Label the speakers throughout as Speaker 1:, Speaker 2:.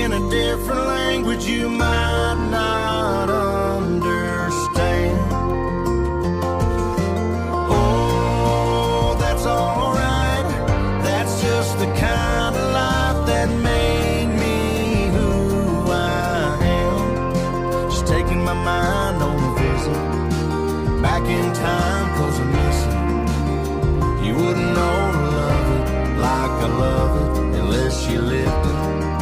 Speaker 1: in a different language you might not understand. Oh, that's alright. That's just the kind of life that made me who I am. Just taking my mind on a visit back in time, 'cause I miss it. You wouldn't know to love it like I love it unless you lived it.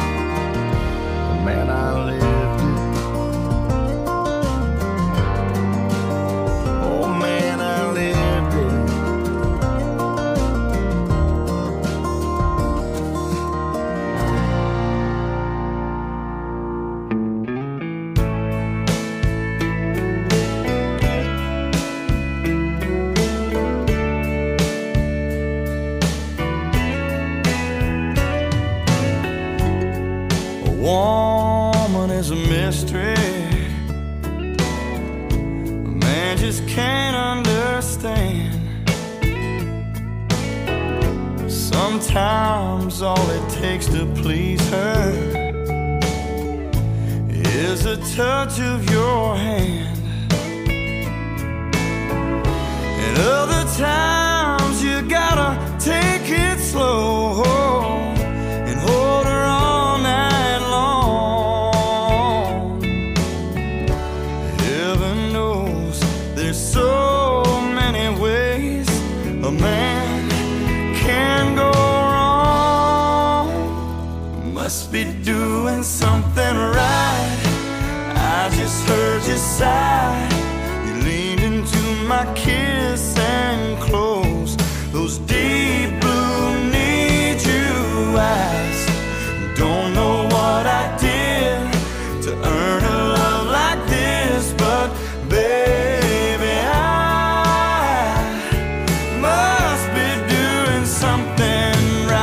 Speaker 1: Man, I lived it. Oh man, I lived it. A woman is a mystery. A man just can't understand. Sometimes all it takes to please her is a touch of your hand. And other times you gotta take it slow and hold her all night long. Heaven knows there's so many ways a man can go wrong. Must be doing something right. I just heard you sigh. You leaned into my kiss and closed those deep blue need you eyes. Don't know what I did to earn a love like this, but baby, I must be doing something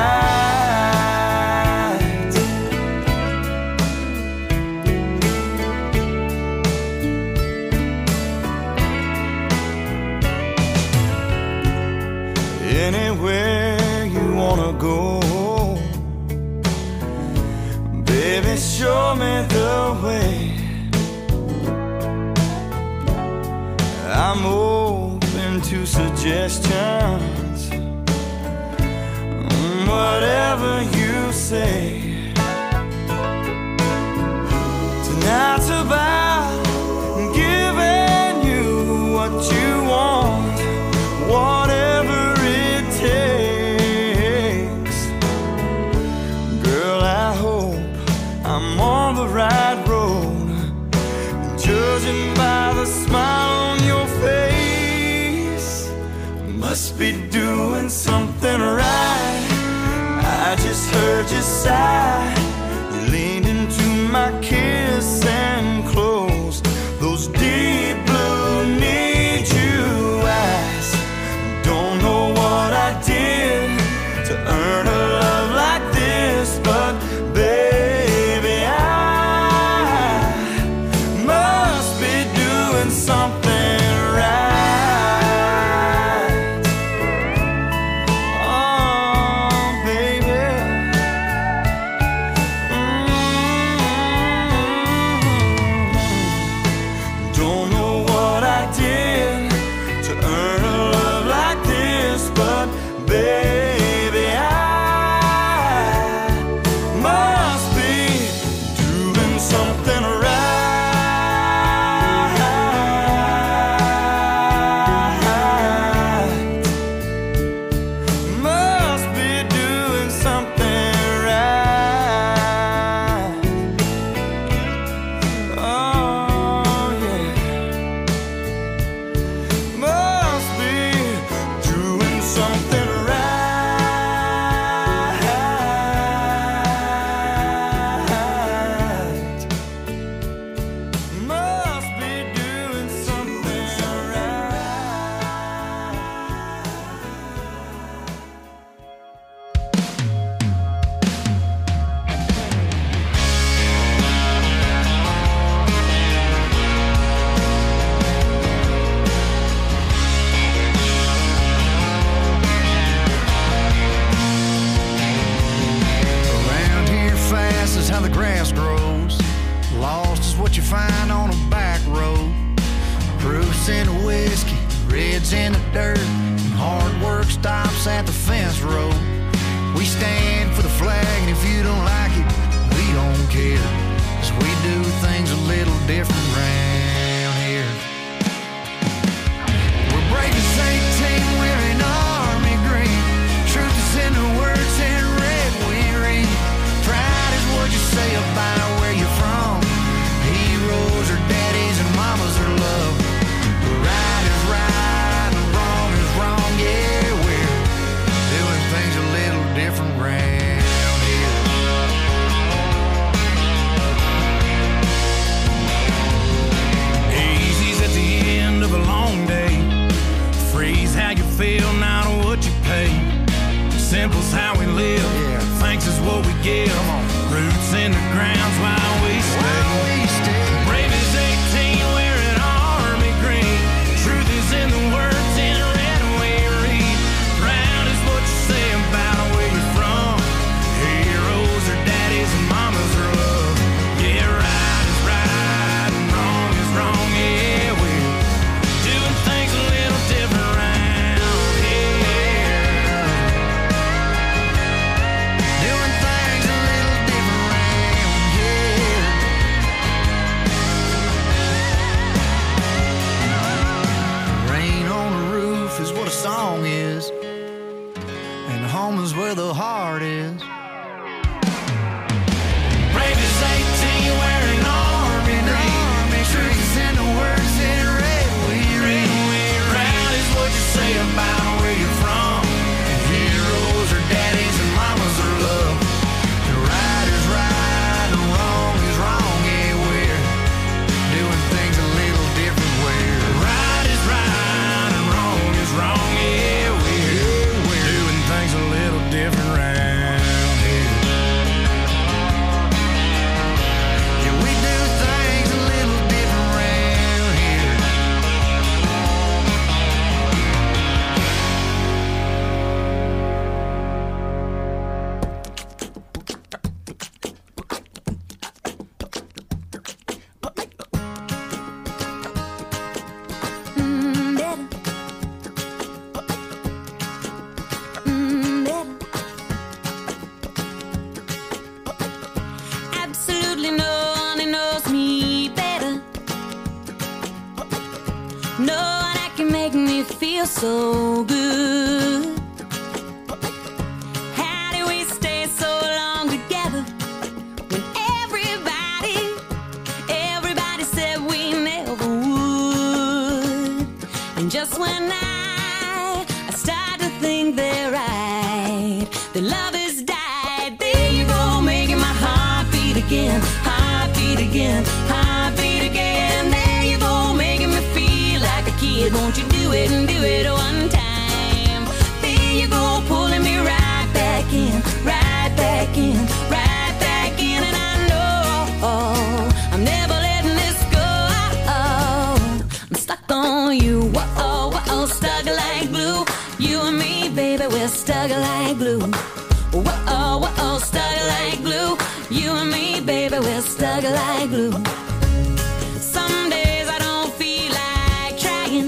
Speaker 1: right. Anywhere you wanna go, baby, show me the way. I'm open to suggestions, whatever you say. Tonight's about giving you what you want, whatever it takes. Girl, I hope I'm on the right road, judging by the smile on your face. Must be doing something right. I just heard you sigh. You leaned into my kiss and closed those deep blue need you eyes. Don't know what I did to earn a love like this, but baby, I must be doing something right. Oh, baby, dirt, and hard work stops at the fence row. We stand for the flag, and if you don't like it, we don't care, 'cause we do things a little different round here. We're brave as 18, wearing army green. Truth is in the words in red we read. Pride is what you say about where you're from. Heroes are daddies and mamas are love. Right is right and wrong is wrong, yeah, we're doing things a little different round here. Easy's at the end of a long day. Freeze how you feel, not what you pay. Simple's how we live, thanks is what we give. Roots in the ground's why we stay. Brave as 18, wearing army green. Truth is in the words in red we read. Proud is what you say about where you're from. Heroes are daddies and mamas are love. Yeah, right is right and wrong is wrong. Yeah, we're doing things a little different round here. Doing things a little different round here. Rain on the roof is what a song is, and home is where the heart is. Brave as 18, wearing army green. Truth is in the words in red we read. Proud is what you say about where you're from. Heroes are daddies and mamas are love. The right is right and wrong is wrong. Yeah, we're doing things a little different. Where right is right and wrong is wrong. Yeah, we're doing things a little different round here. Yeah, we do things a little different round here.
Speaker 2: Absolutely no one knows me better. No one that can make me feel so good. How do we stay so long together when everybody said we never would? And just when I start to think they're right, the love has died. There you go, making my heart beat again, heart beat again, heart beat again. There you go, making me feel like a kid. Won't you do it and do it one time? There you go, pulling me right back in, right back in, right back in. And I know I'm never letting this go. I'm stuck on you, whoa, whoa, stuck like glue. You and me, baby, we're stuck like glue. Whoa, whoa, stuck like glue. You and me, baby, we're stuck like glue. Some days I don't feel like trying.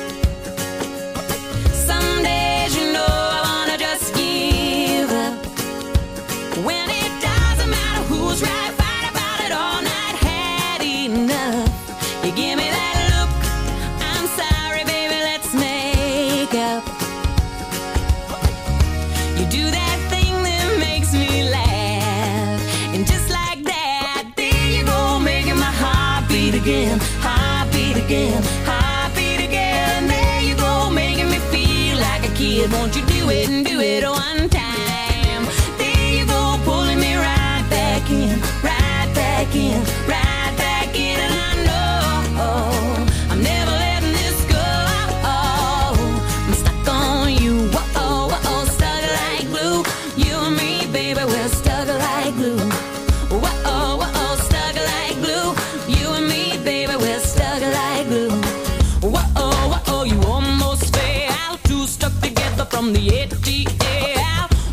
Speaker 2: Some days, you know, I wanna just give up. When it doesn't matter who's right, fight about it all night, had enough. You give me that look, I'm sorry, baby, let's make up. You do that thing that makes me laugh, and just like that, there you go, making my heart beat again, heart beat again, heart beat again. There you go, making me feel like a kid. Won't you do it and do it one time? There you go, pulling me right back in, right back in, right back in. And I know I'm never letting this go. I'm stuck on you, whoa, whoa, stuck like glue. You and me, baby, we're stuck like glue. Whoa, whoa, stuck like glue. You and me, baby, we're stuck like glue. Whoa, whoa, you almost fell out, two stuck together from the ATL.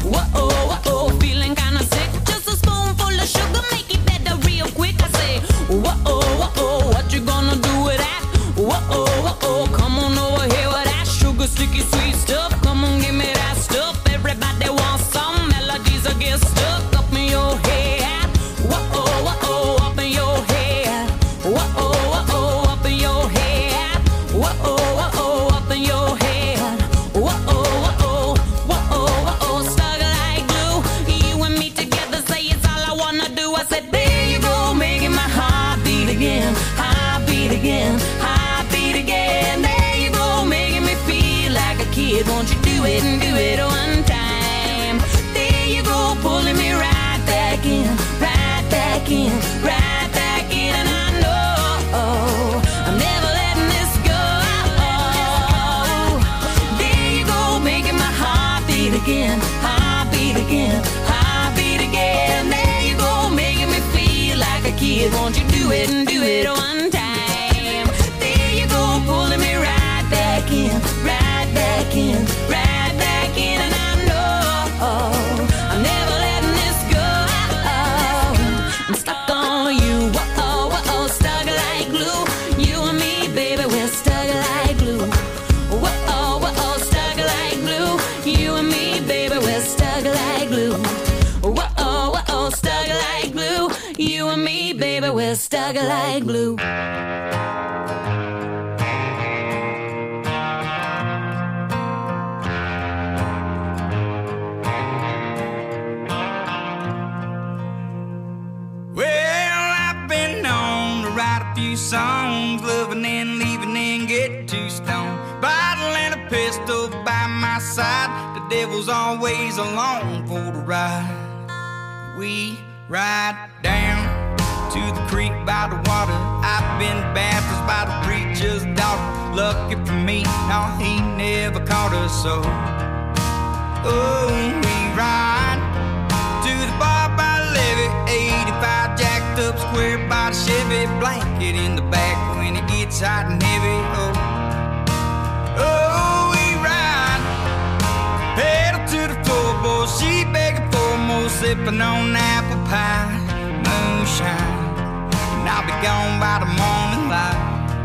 Speaker 2: it. Won't you do it and do it one time? There you go, pulling me right back in, right back in, right back in. And I know I'm never letting this go. I'm stuck on you, whoa, whoa, stuck like glue. You and me, baby, we're stuck like glue. Whoa, whoa, stuck like glue. You and me, baby, we're stuck like glue. Whoa, whoa, stuck like glue. You and me, baby, we're stuck like glue.
Speaker 3: Songs, loving and leaving and get too stoned. Bottle and a pistol by my side. The devil's always along for the ride. We ride down to the creek by the water. I've been baptized by the preacher's daughter. Lucky for me, no, he never caught us so. Oh, we ride to the bar by the levee. 85 jacked up square by the Chevy. Blanket in the back when it gets hot and heavy. Oh, we ride. Pedal to the floorboard. She begging for more, sipping on apple pie, moonshine. And I'll be gone by the morning light.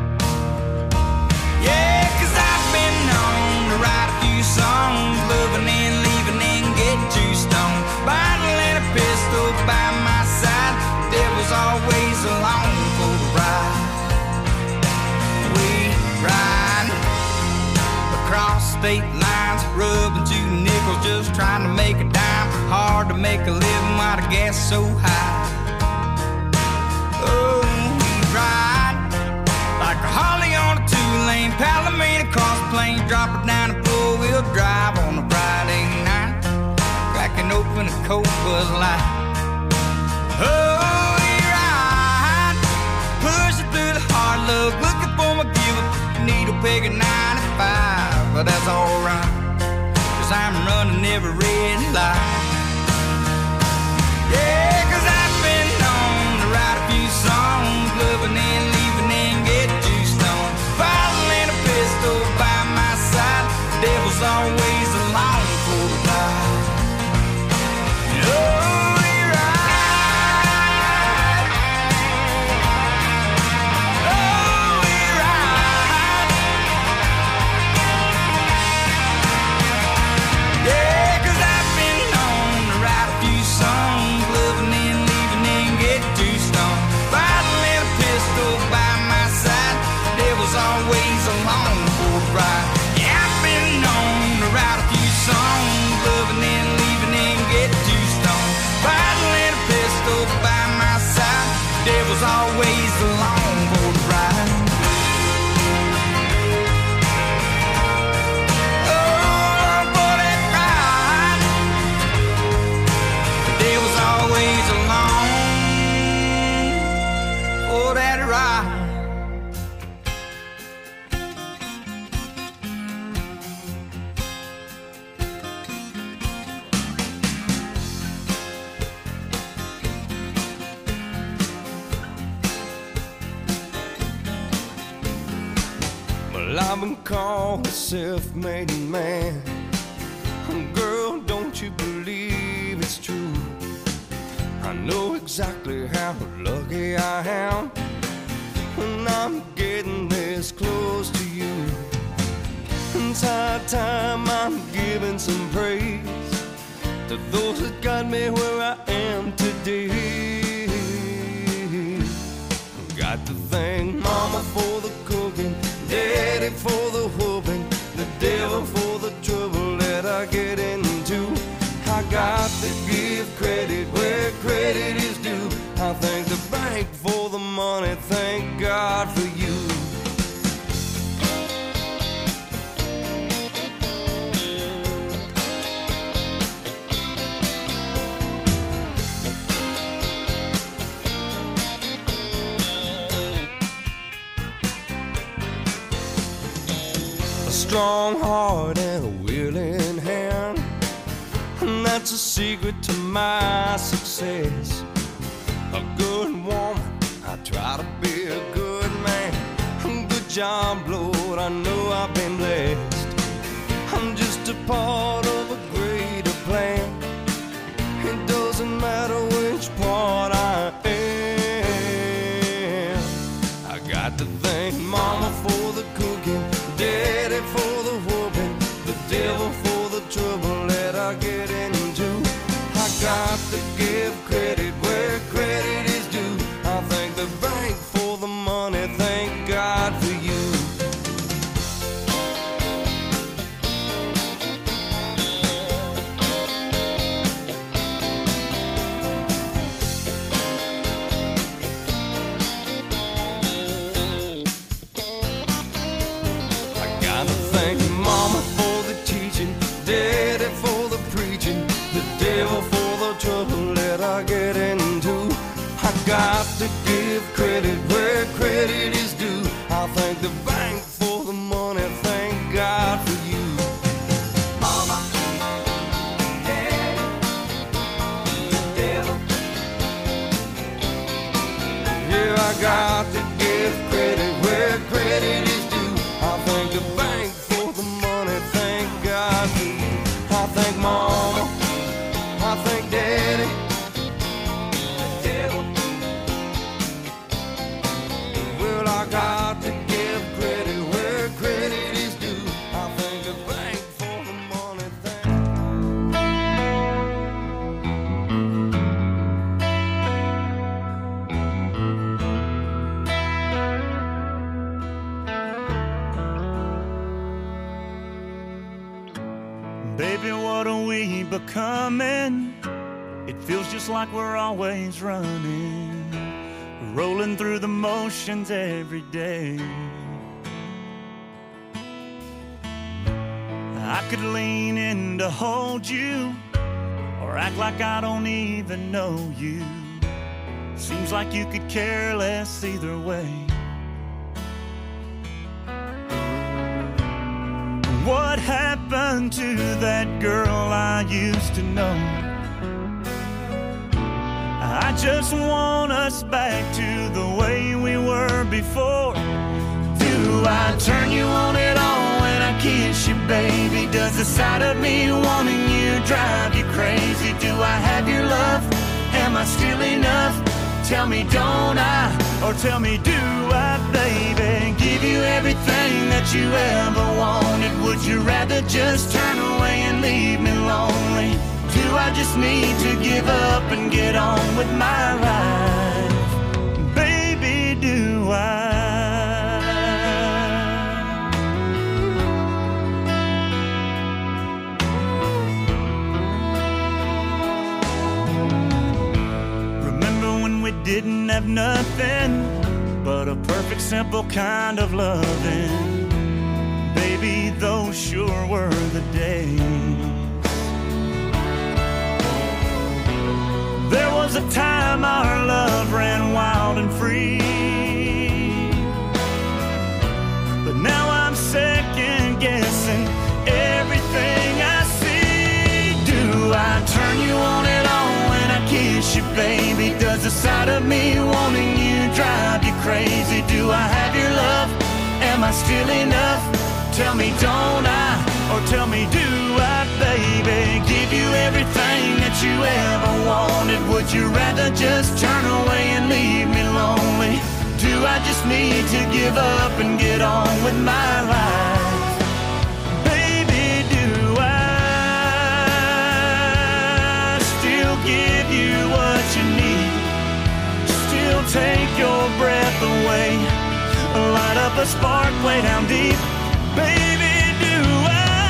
Speaker 3: Yeah, 'cause I've been known to write a few songs, loving and leaving and get too stoned. Bottle and a pistol by my side. Devil's always along for the ride. We ride across state lines, rubbing 2 nickels, just trying to make a dime. Hard to make a living while the gas is so high. Oh, we ride like a Harley on a 2-lane, Palomino cross plain, drop it down a 4-wheel drive on a Friday night, cracking open a cold Buzz Light. Oh, we ride, pushing through the hard luck, looking for my giver, needle peg at 95, but that's alright, 'cause I'm running every red light. Yeah, 'cause I've been known to write a few songs, loving and leaving and get too stoned. Bottle and a pistol by my side, devil's always along for the ride. Oh, we ride. Oh, we ride. Yeah, 'cause I've been known to write a few songs, loving and leaving and get too stoned. Bottle and a pistol by my side, devil's always along for the ride. Yeah, I've been known to write a few songs, loving and leaving and get too stoned. Bottle and a pistol by my side, devil's always along for the ride. Oh, for that ride, the devil's always along for that ride. Well, I've been called a self-made man. Girl, don't you believe it's true? I know exactly how lucky I am when I'm getting this close to you. It's high time I'm giving some praise to those that got me where I am today. Got to thank Mama for the cooking, Daddy for the whooping, the devil for the trouble that I get into. I got to give credit where credit is due. I thank the bank for the money, thank God for you. Strong heart and a willing hand, and that's a secret to my success. A good woman
Speaker 1: job, Lord, I know I've been blessed. I'm just a part of a greater plan. It doesn't matter which part I am. I got to thank Mama for the cooking, Daddy for the whooping, the devil for the trouble that I get into. I got to give credit where credit is due. I thank the bank for the money, thank God for you. Daddy for the preaching, the devil for the trouble that I get into. I got to give credit where credit is due. I thank the bank for the money, thank God for you. Mama, Daddy, the devil. Yeah, I got to give credit where credit is due. I thank the bank for the money, thank God for you. I thank Mama, I thank Daddy, the devil. Well, I got to give credit where credit is due. I thank the bank for the money,
Speaker 4: Baby, what are we becoming? It feels just like we're always running, rolling through the motions every day. I could lean in to hold you, or act like I don't even know you. Seems like you could care less either way. What happened to that girl I used to know? I just want us back to the way we were before. Do I turn you on at all when I kiss you, baby? Does the sight of me wanting you drive you crazy? Do I have your love? Am I still enough? Tell me, don't I? Or tell me, do I, baby? Give you everything that you ever wanted. Would you rather just turn away and leave me lonely? Do I just need to give up and get on with my life? Baby, do I? We didn't have nothing but a perfect, simple kind of loving. Baby, those sure were the days. There was a time our love ran wild and free, but now I'm second guessing everything I see. Do I turn you on at all when I kiss you, baby? Does the sight of me wanting you drive you crazy? Do I have your love? Am I still enough? Tell me, don't I? Or tell me, do I, baby? Give you everything that you ever wanted. Would you rather just turn away and leave me lonely? Do I just need to give up and get on with my life? Baby, do I still give you what you need? Still take your breath away, light up a spark way down deep. Baby, do I?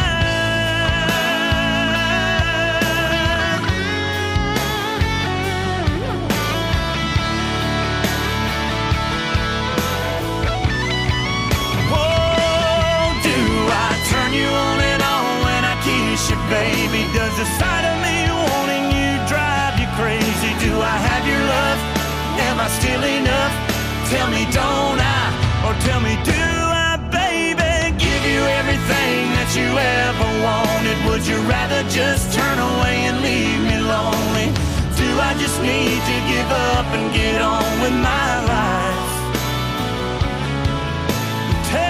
Speaker 4: Oh, do I turn you on and on when I kiss you, baby? Does the sight of me wanting you drive you crazy? Do I have your love? Am I still enough? Tell me, don't I? Or tell me, do I, baby? Give you everything that you ever wanted. Would you rather just turn away and leave me lonely? Do I just need to give up and get on with my life?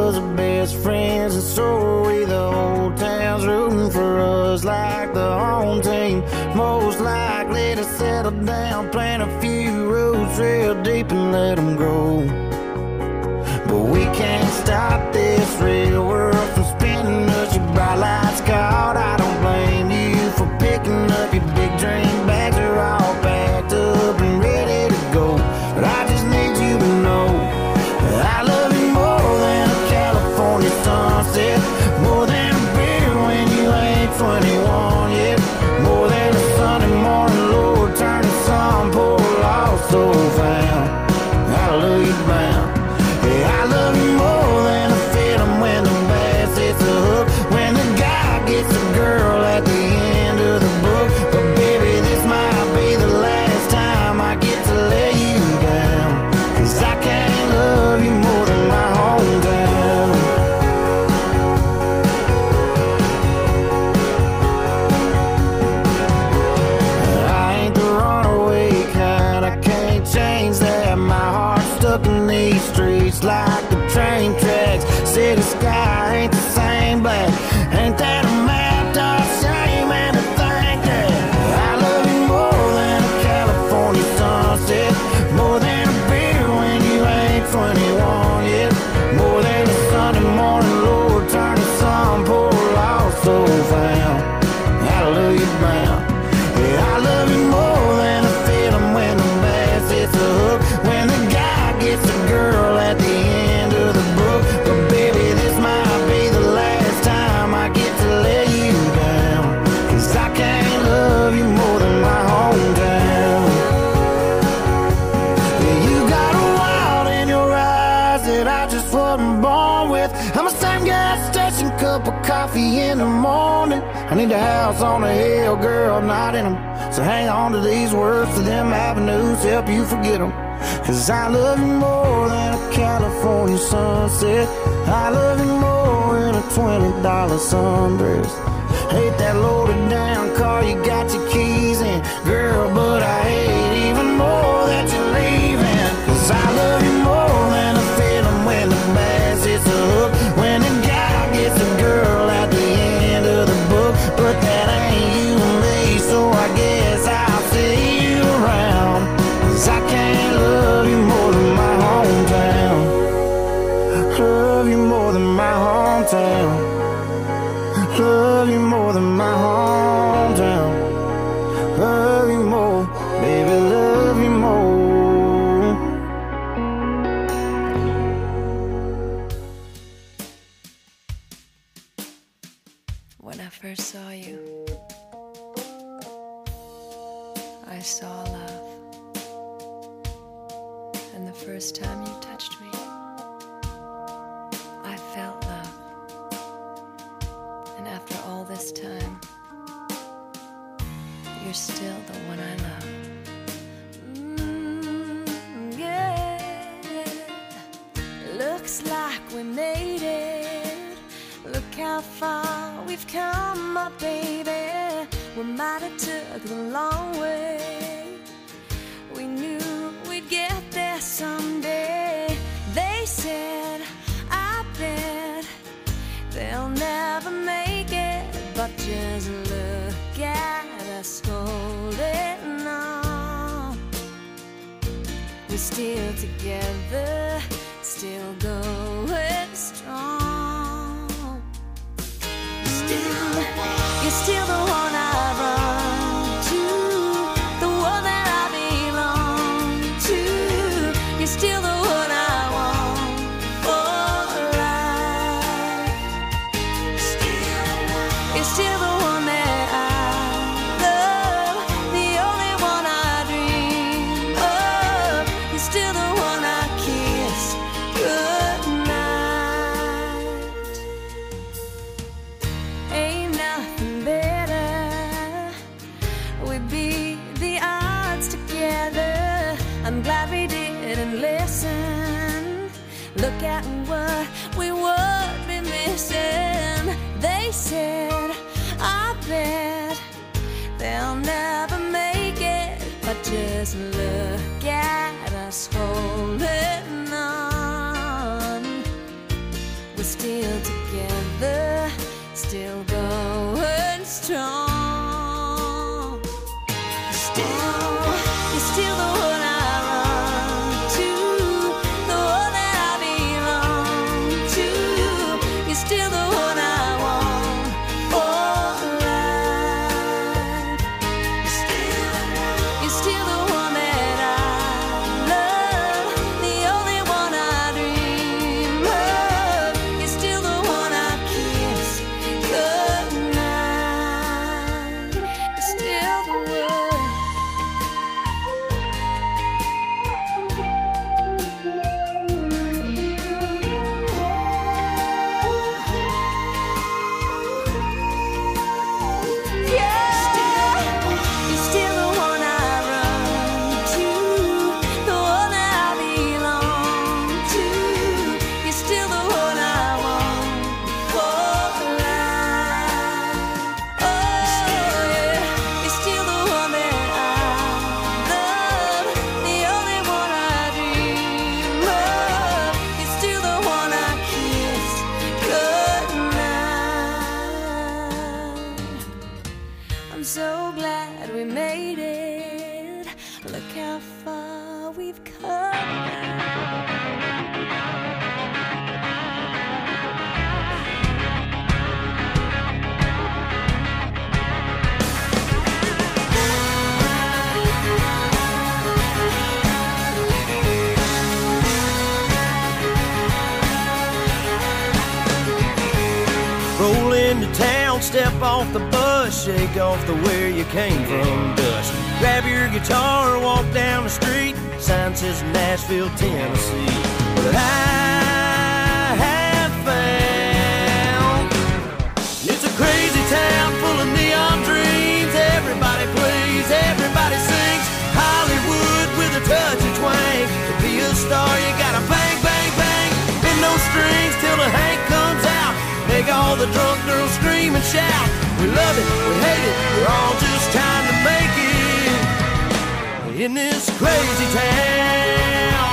Speaker 1: was our best friends, and so are we. The whole town's rooting for us like the home team. Most likely to settle down, plant a few roots real deep and let them grow. But we can't stop this real world from spinning us. Your bright lights caught, I don't blame you for picking up your big dream bags. Are all packed up and ready to go. But I just need you to know that I love you more than a California sunset, more than a beer when you ain't 21 yet, more than a Sunday morning Lord turn the sun, poor lost soul found. I love you bound. Yeah, I love you more than a film when the bass hits the hook, when the guy gets the girl at the end of the book. But baby, this might be the last time I get to let you down, 'cause I can't love you more than my hometown. I ain't the runaway kind, I can't change that. My heart's stuck in these streets like the train tracks. City sky ain't the same black. Ain't that a map? Dark shame and to think that I love you more than a California sunset, more than a beer when you ain't 21 yet, more than a Sunday morning Lord turn the sun, poor lost soul found. I love you bound. Yeah, I love you more than a film when the bass hits the hook, when the guy gets the girl at the end of the book. But baby, this might be the last time I get to let you down, 'cause I can't love you more than my hometown. Yeah, you got a wild in your eyes that I just wasn't born with. I'm a same gas station, cup of coffee in the morning. I need a house on a hill, girl, not in them. So hang on to these words, to them avenues, help you forget them. 'Cause I love you more than a California sunset. I love you more than a $20 sundress. Hate that loaded down car you got your keys in, girl, but I hate even more that you're leaving. 'Cause I love you more than a feeling when the bass hits the hook, when the guy gets the girl at the end of the book. But that ain't you and me, so I guess I'll see you around, 'cause I can't love you more than my hometown. Love you more than my hometown. Love you more than my hometown. Love you more, baby, love you more.
Speaker 5: When I first saw you, I saw love. And the first time you touched me, I felt love. And after all this time, you're still the one I love.
Speaker 2: Yeah. Looks like we made it. Look how far we've come, my baby. We might have took the long way. We knew we'd get there someday. They said, I bet they'll never make it, but just look at us holding on. We're still together, still going strong. You're still the one I run to, the one that I belong to. You're still the one I want for life. You're still the one that I love, the only one I dream of. You're still the one I kiss goodnight. Ain't nothing better. We beat the odds together. I'm glad we didn't listen. Look at what we would be missing. They said, I bet they'll never make it, but just look at us holding on. We're
Speaker 1: into town, step off the bus, shake off the where you came from dust. Grab your guitar, walk down the street, sign says Nashville, Tennessee. But I have found it's a crazy town full of neon dreams. Everybody plays, everybody sings. Hollywood with a touch of twang. To be a star you gotta bang, bang, bang. Bend those strings till the Hank comes out. Make all the drunk girls scream and shout. We love it, we hate it, we're all just trying to make it in this crazy town.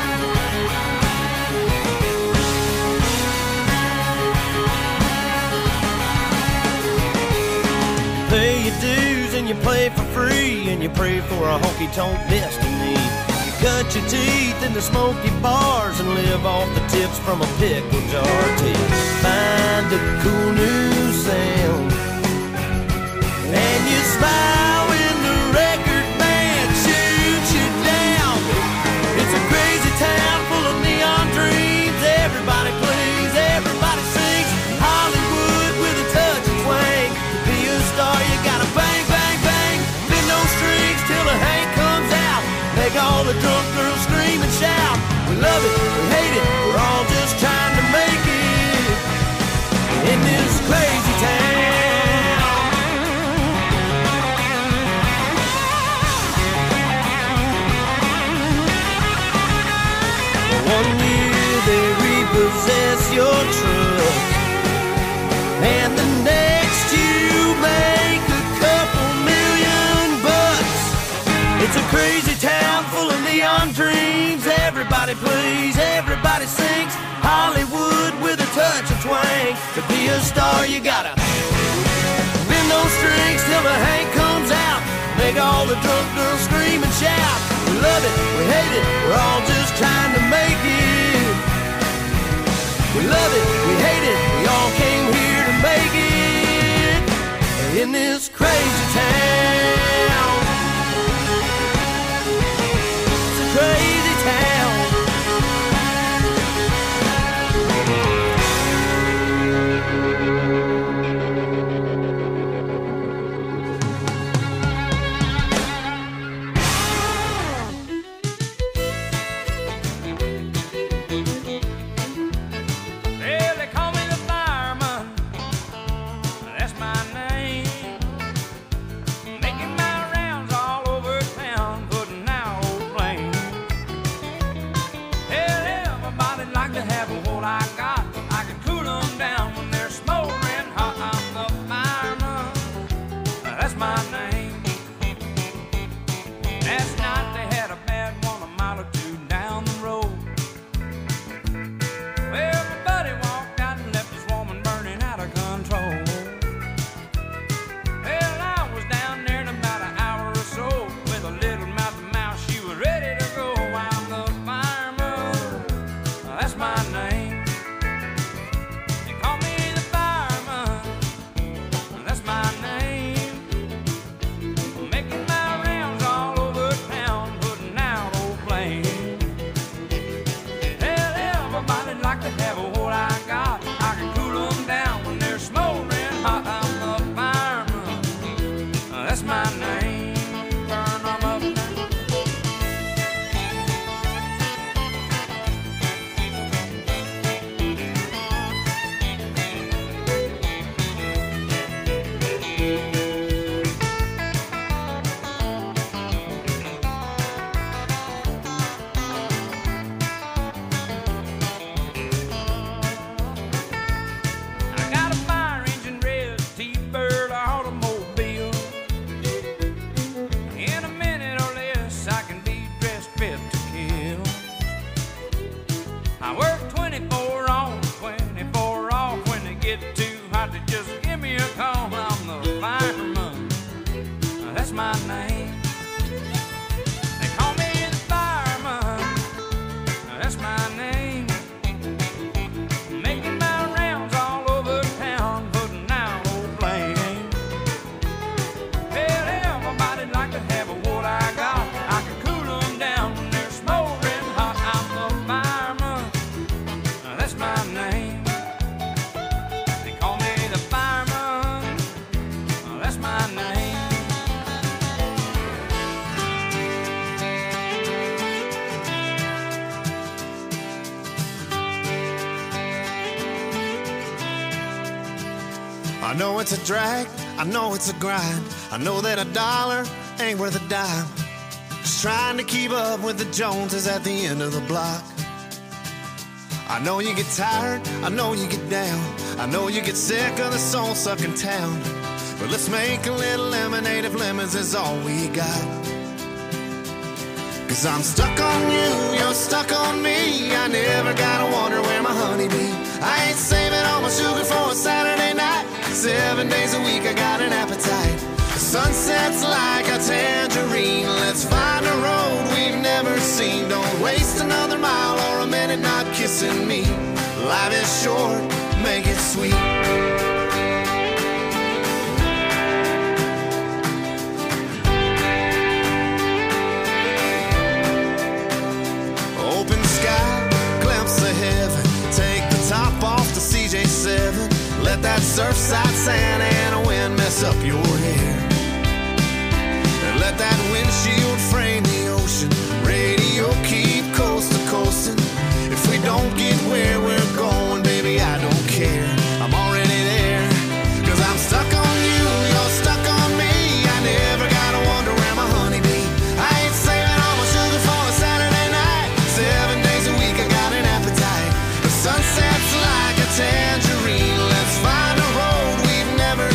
Speaker 1: Pay your dues and you play for free, and you pray for a honky-tonk destiny. You cut your teeth in the smoky bars and live off the tips from a pickle jar till you find a cool new sound. And you smile when the record band shoots you down. It's a crazy town full of neon dreams. Everybody plays, everybody sings. Hollywood with a touch of twang. To be a star you gotta bang, bang, bang. Bend those strings till the Hank comes out. Make all the drunk girls scream and shout. We love it, we hate it, we're all just trying to make it in this crazy town. One year they repossess your truck, and the next you make a couple $1,000,000. It's a crazy town full of neon dreams. Everybody plays, everybody sings. Hollywood with a touch of twang. To be a star you gotta bend those strings till the Hank comes out. Make all the drunk girls scream and shout. We love it, we hate it, we're all just trying to make it. We love it, we hate it, we all came here to make it in this crazy town. It's a crazy town.
Speaker 3: Well, they call me the fireman. That's my name. Making my rounds all over town, putting out old flames. Hell, everybody like to have what I got. I can cool them down when they're smoldering hot. I'm the fireman. That's my name. Last night they had a bad one a mile or two down the road. Well, my buddy walked out and left his woman burning out of control. Well, I was down there in about an hour or so with a little mouth to mouth. She was ready to go. I'm the fireman. That's my name.
Speaker 1: I know it's a drag, I know it's a grind. I know that a dollar ain't worth a dime. Just trying to keep up with the Joneses at the end of the block. I know you get tired, I know you get down. I know you get sick of the soul-sucking town. But let's make a little lemonade if lemons is all we got. 'Cause I'm stuck on you, you're stuck on me. I never gotta wonder where my honey be. I ain't saving all my sugar for a Saturday night. 7 days a week I got an appetite. The sunset's like a tangerine. Let's find a road we've never seen. Don't waste another mile or a minute not kissing me. Life is short, make it sweet. Open sky, glimpse of heaven. Take the top off the CJ7. Let that surfside sand and a wind mess up your hair. And let that windshield frame the ocean. Radio keep coast to coasting. If we don't get where we're going, baby, I don't care. I'm already there. 'Cause I'm stuck on you, you're stuck on me. I never gotta wonder where my honey be. I ain't saving all my sugar for a Saturday night. 7 days a week I got an appetite. The sunset's like a tangerine. Let's find a road we've never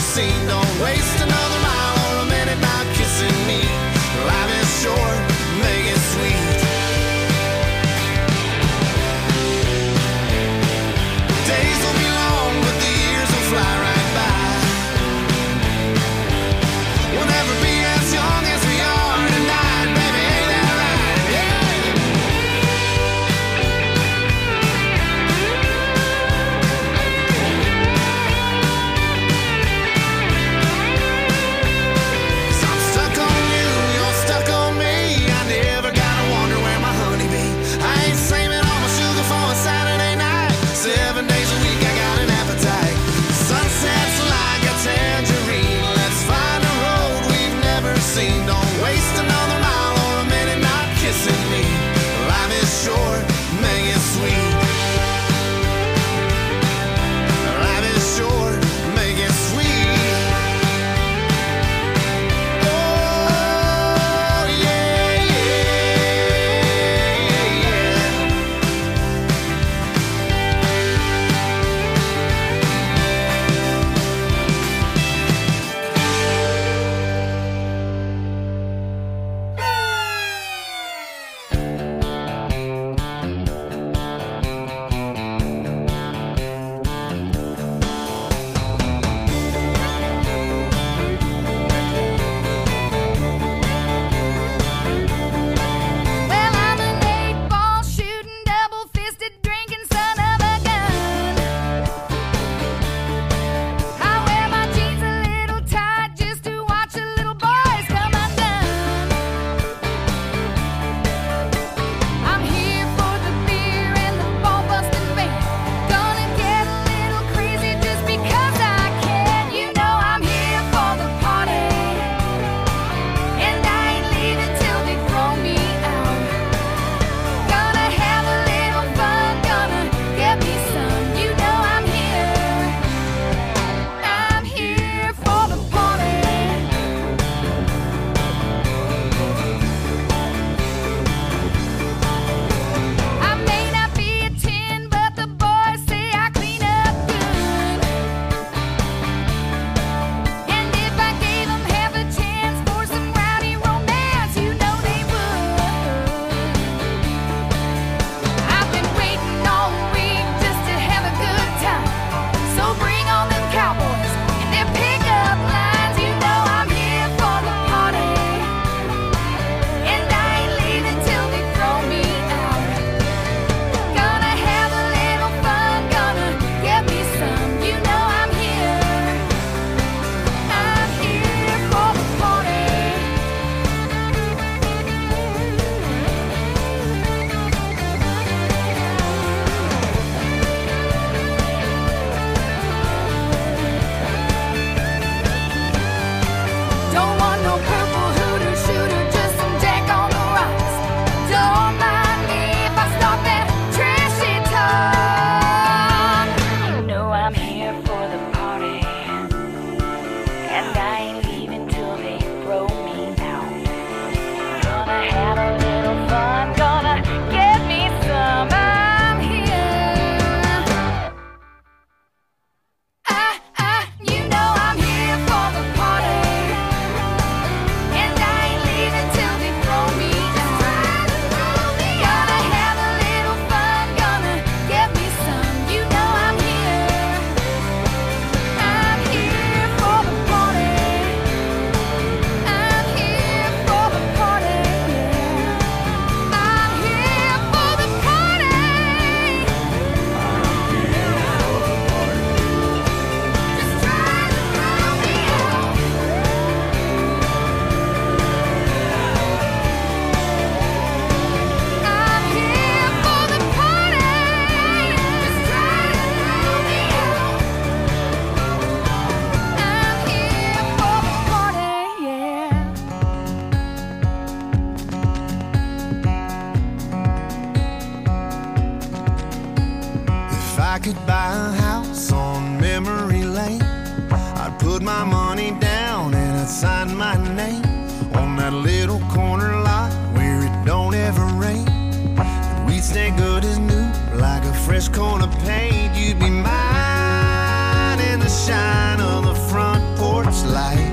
Speaker 1: a house on memory lane, I'd put my money down and I'd sign my name on that little corner lot where it don't ever rain. And we'd stay good as new, like a fresh coat of paint. You'd be mine in the shine of the front porch light.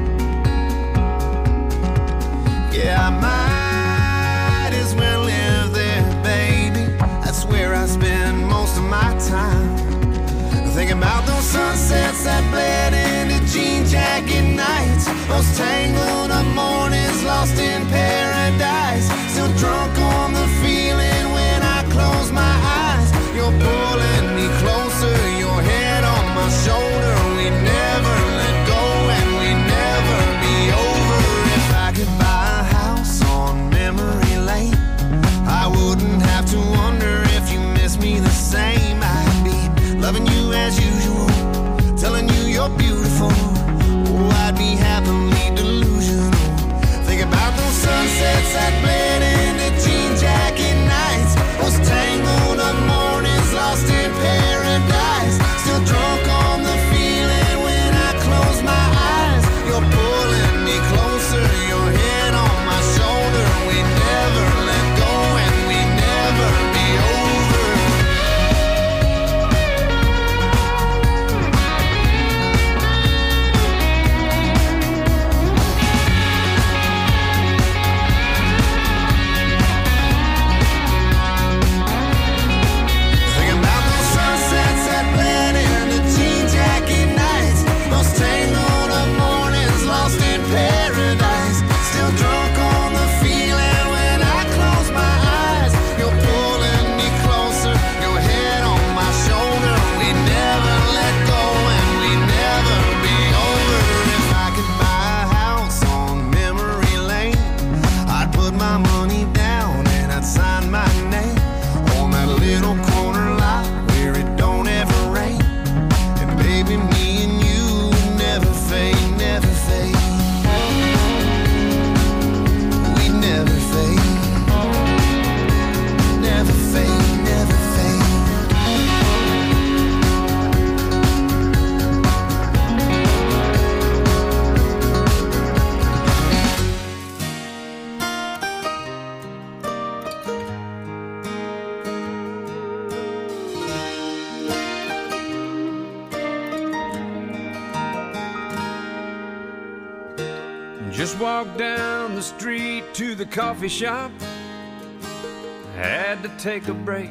Speaker 1: Yeah, I might as well live there, baby. That's where I spend most of my time. Thinking about those sunsets that bled into jean jacket nights, those tangled up mornings lost in paradise. Still drunk on the feeling when I close my eyes. You're pulling me closer, your head on my shoulder. We never let go and we never be over. If I could buy a house on memory lane, I wouldn't have to wonder if you miss me the same. I'd be loving you as usual, telling you you're beautiful. Oh, I'd be happily delusional. Think about those sunsets that bled into jean jacket nights, those tangled up mornings lost in paradise. Still drunk on the feeling when I close my eyes. You're pulling me closer, your head on my shoulder. We never let go and we never be over. Thinking about those sunsets that bled into jean jacket nights, those tangled up mornings lost in paradise. Still drunk on the feeling when I close my eyes. You're pulling me closer, your head on my shoulder. We never let go and we never be over. If I could buy a house on memory lane, I'd put my money down and I'd sign my name on that little corner lot where it don't ever rain. And baby, me and you never fade, never fade. We never fade, never fade, never fade.
Speaker 6: Just walked down the street to the coffee shop. Had to take a break.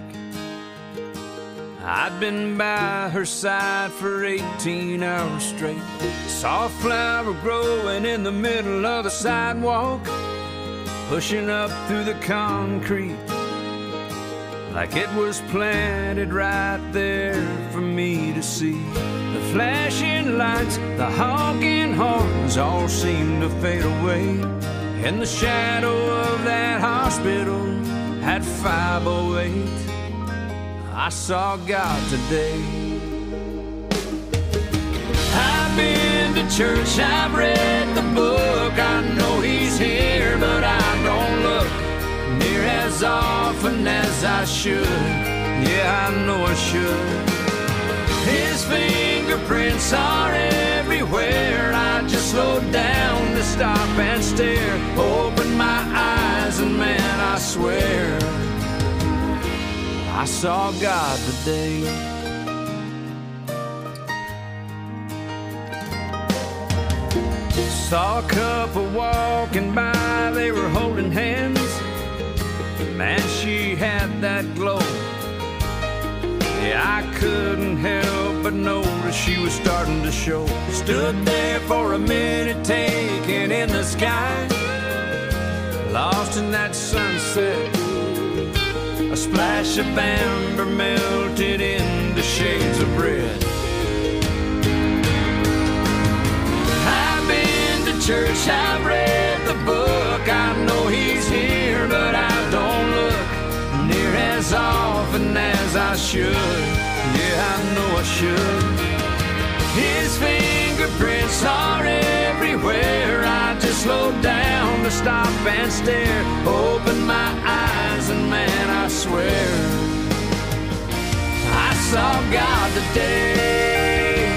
Speaker 6: I'd been by her side for 18 hours straight. Saw a flower growing in the middle of the sidewalk, pushing up through the concrete like it was planted right there for me to see. The flashing lights, the honking horns all seemed to fade away. In the shadow of that hospital at 508, I saw God today. I've been to church, I've read the book, I know He's here, but I don't look near as often as I should. Yeah, I know I should. His fingerprints are everywhere. I just slowed down to stop and stare. Opened my eyes and man, I swear I saw God today. Saw a couple walking by, they were holding hands. Man, she had that glow. Yeah, I couldn't help but notice she was starting to show. Stood there for a minute, taking in the sky, lost in that sunset. A splash of amber melted into shades of red. I've been to church, I've read the book, I know He's here, but I don't look near as often as I should. Yeah, I know I should. His fingerprints are everywhere. I just slowed down to stop and stare. Opened my eyes and man, I swear I saw God today. stay.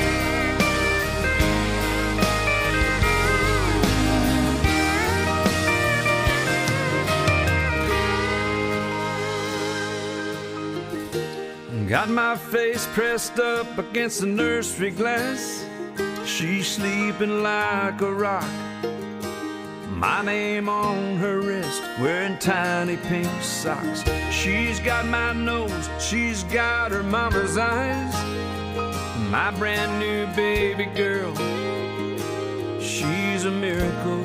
Speaker 6: Got my face pressed up against the nursery glass. She's sleeping like a rock. My name on her wrist, wearing tiny pink socks. She's got my nose, she's got her mama's eyes. My brand new baby girl, she's a miracle.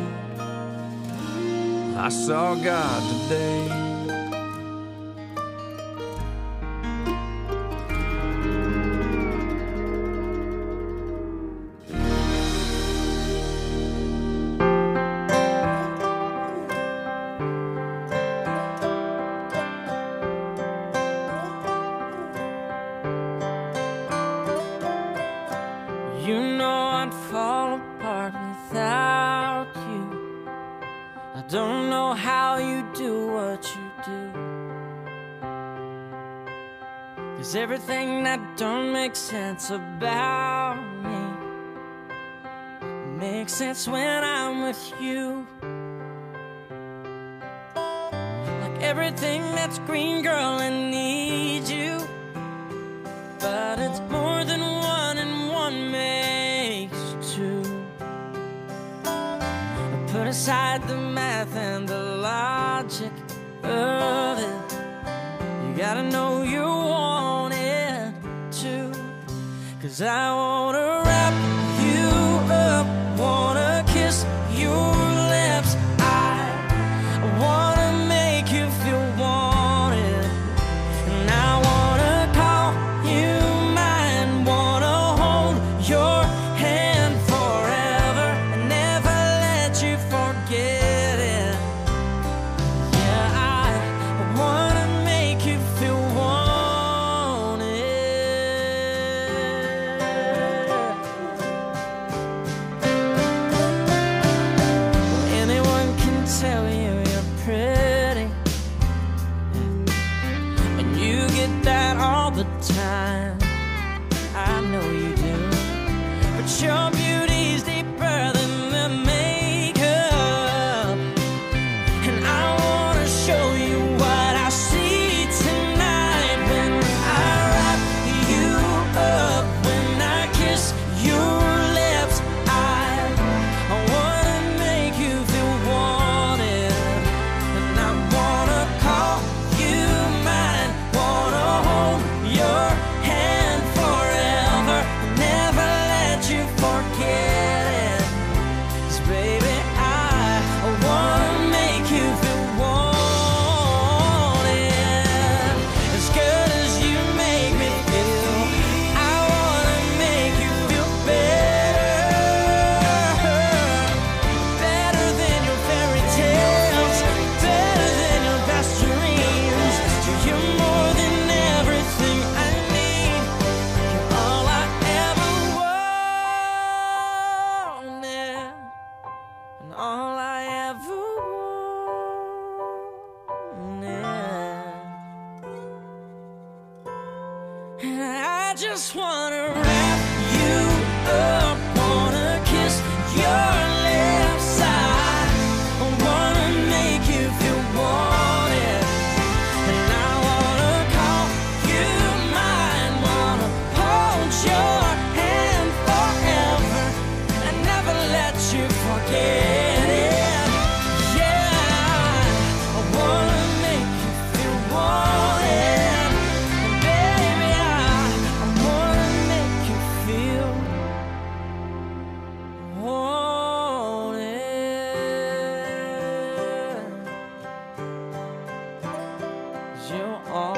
Speaker 6: I saw God today.
Speaker 7: You know I'd fall apart without you. I don't know how you do what you do, 'cause everything that don't make sense about me makes sense when I'm with you. Like everything that's green, girl, I need you, but it's more than one and one makes two. Put aside the math and the logic of it. You gotta know you want it too, 'cause I wanna wrap you up, wanna kiss your lips. I wanna make you feel wanted, and I wanna call you mine, wanna hold your hand forever and never let you forget it. Yeah, I wanna make you feel wanted. Anyone can tell you you're pretty, and you get that all the time. I know you do, but your beauty's deeper than the makeup, and I wanna show you what I see tonight when I wrap you up, when I kiss your lips. I wanna make you feel wanted, and I wanna call you mine, wanna hold your hand forever, never let you forget it. 'Cause baby, I wanna make you feel wanted, as good as you make me feel. I wanna make you feel better, better than your fairy tales, better than your best dreams. You're more than everything I need. You're all I ever wanted, and all I ever wanted. And I just wanna wrap you up, wanna kiss your lips. I wanna make you feel wanted, and I wanna call you mine, wanna hold your hand forever and never let you forget it. Yeah, I wanna make you feel wanted, and baby, I wanna make you feel wanted. You're all.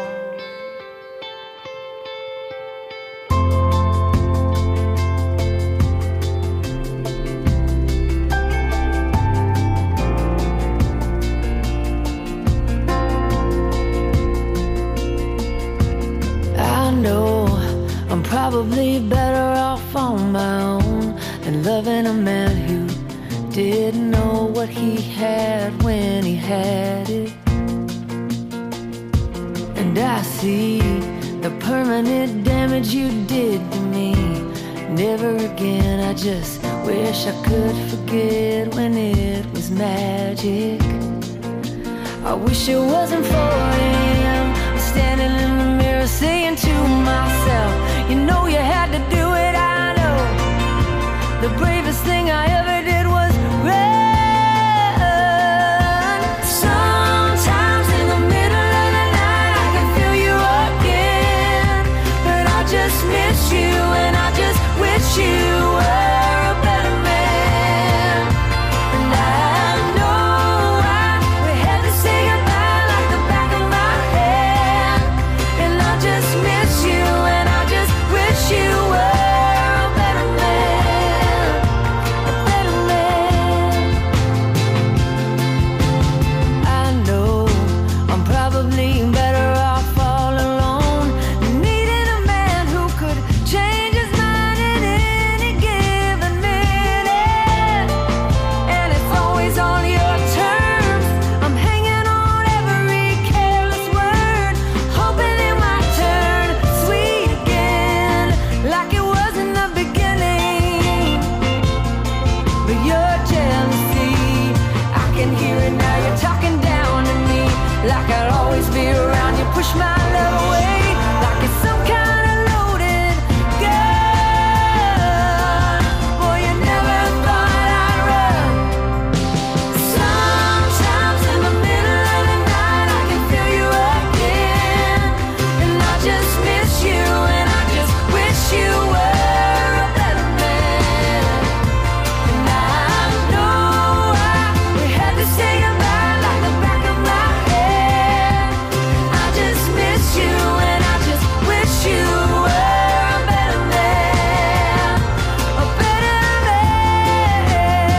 Speaker 5: I know I'm probably better off on my own than loving a man who didn't know what he had when he had it. And I see the permanent damage you did to me. Never again, I just wish I could forget when it was magic. I wish it wasn't 4 a.m. I'm standing in the mirror saying to myself, you know you had to do it, I know. The bravest thing I ever did was run. Sometimes in the middle of the night I can feel you again, but I just miss you and I just wish you were a better man. And I know we had to say goodbye like the back of my hand, and I just miss you and I just wish you were a better man, a better man. I know I'm probably better off all alone, needing a man who could change his mind at any given minute. And it's always on your terms. I'm hanging on every careless word, hoping it might turn sweet again, like it was in the beginning. But your jealousy, I can hear it now. You're talking down to me, like I'll always be around. You push my love away, like it's some kind of loaded gun. Boy, you never thought I'd run. Sometimes in the middle of the night I can feel you again, and I just miss you and I just wish you were a better man. And I know we had to say goodbye like the back of my head. I just miss you and I just wish you were a better man, a better man,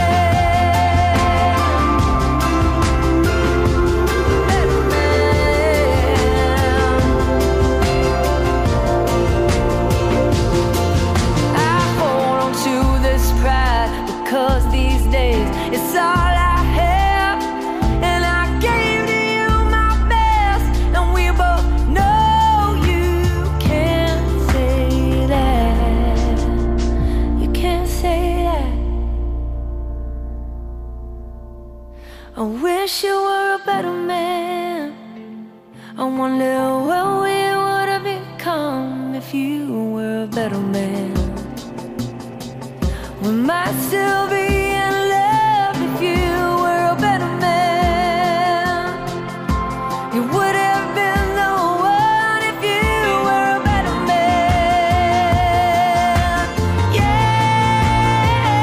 Speaker 5: better man. I hold on to this pride because these days it's all I have, and I gave to you my best, and we both know you can't say that. You can't say that. I wish you were a better man. I wonder what we would have become if you were a better man. We might still be in love if you were a better man. You would have been the one if you were a better man. Yeah.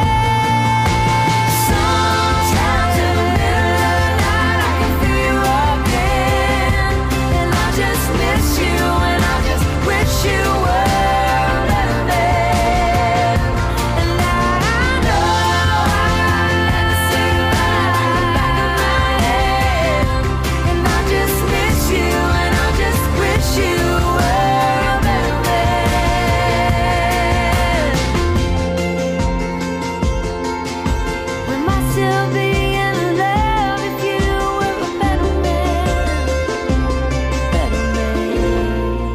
Speaker 5: Sometimes in the middle of the night I can feel you again, and I just miss you and I just wish you were a better man. And I know I had to say goodbye like the back of my head, and I just miss you and I just wish you were a better man. We might still be in love if you were a better man, better man.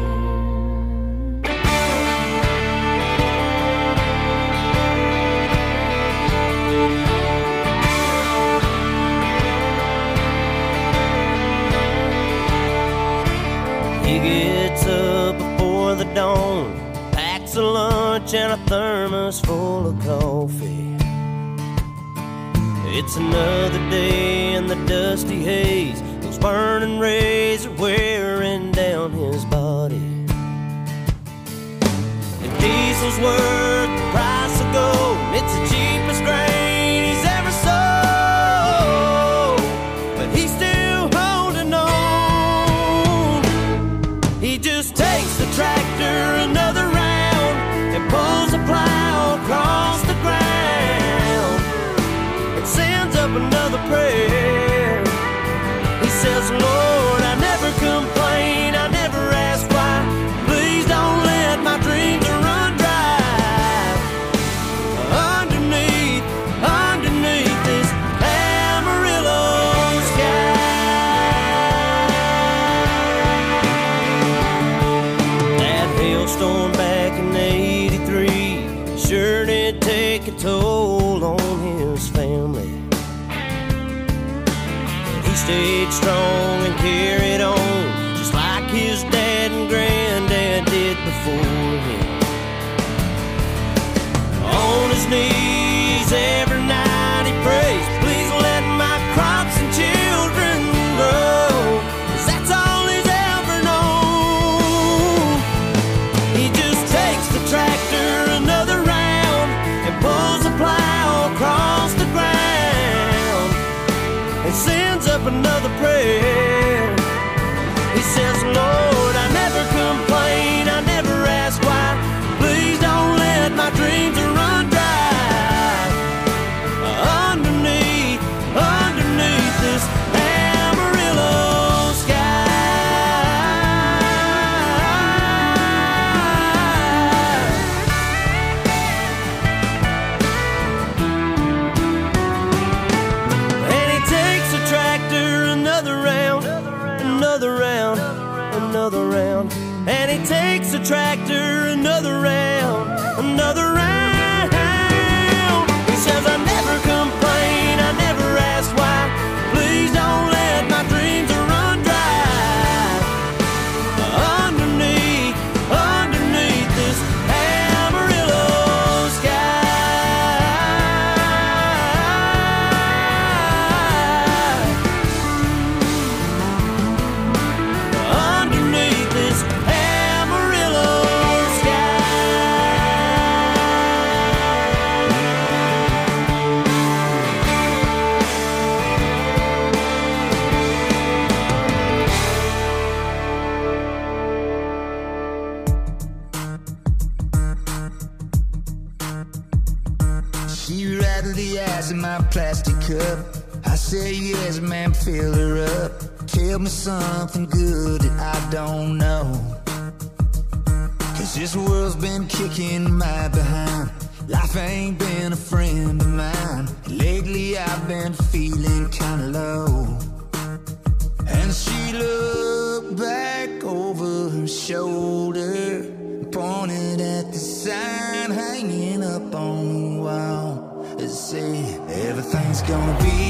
Speaker 8: He gets up before the dawn, packs a lunch and a thermos full of coffee. It's another day in the dusty haze, those burning rays are wearing down his body. If diesel's worth the price of gold, it's the cheapest grain he's ever sold, but he's still holding on. He just takes the tractor another round and pulls a plow across the ground and sends up another prayer. He says, Lord, I never complain, I never ask why. Please don't let my dreams run dry. Underneath this Amarillo sky. take a toll on his family. But he stayed strong and carried on, just like his dad and granddad did before him. On his knees every night he prays, please let my crops and children grow, 'cause that's all he's ever known. He just takes the tractor another round and pulls the plow across the ground and sends up another prayer. He says, Lord, I never complain, I never ask why. Please don't let my dreams run dry. Underneath this Amarillo sky. And he takes the tractor another round, another round, another round. And he takes the tractor another round, another round. He says, I never complain, I never ask why. Please don't let my dreams run dry. Underneath this Amarillo sky. Underneath this Amarillo sky.
Speaker 3: She rattled the ice in my plastic cup. I say yes, man, fill her up. Tell me something good that I don't know, 'cause this world's been kicking my behind. Life ain't been a friend of mine. Lately I've been feeling kinda low. And she looked back over her shoulder, pointed at the sign hanging up on the wall. It said, everything's gonna be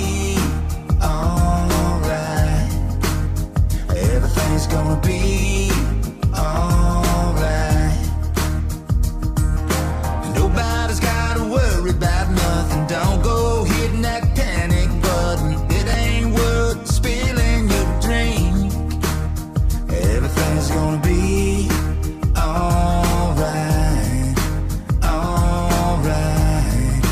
Speaker 3: alright. Everything's gonna be alright. Nobody's gotta worry about nothing. Don't go hitting that panic button. It ain't worth spilling your drink. Everything's gonna be alright. Alright.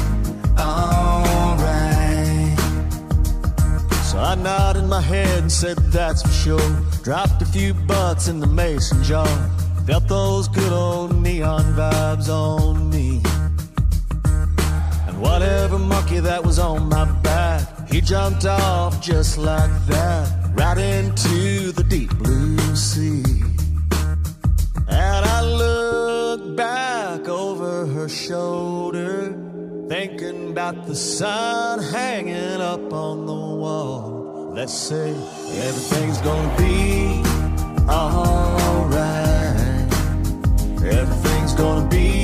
Speaker 3: Alright.
Speaker 8: So I nodded my head and said, that's for sure. Dropped a few bucks in the mason jar. Felt those good old neon vibes on me. And whatever monkey that was on my back, he jumped off just like that, right into the deep blue sea. And I looked back over her shoulder, thinking about the sun hanging up on the wall. Let's say everything's gonna be alright. Everything's gonna be